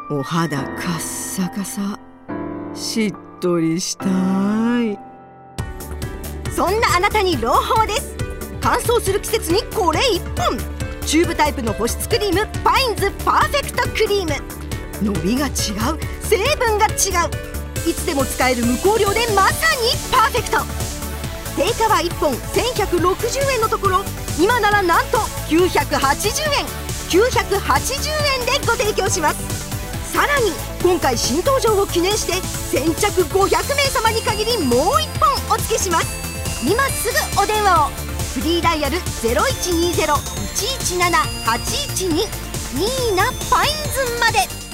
お肌カッサカサ、しっとりしたい。 そんなあなたに朗報です。乾燥する季節にこれ1本、チューブタイプの保湿クリームパインズパーフェクトクリーム。伸びが違う、成分が違う、いつでも使える無香料でまさにパーフェクト。定価は1本1160円のところ、今ならなんと980円でご提供します。さらに今回新登場を記念して先着500名様に限りもう1本お付けします。今すぐお電話を。フリーダイヤル 0120-117-812 ニーナパインズまで。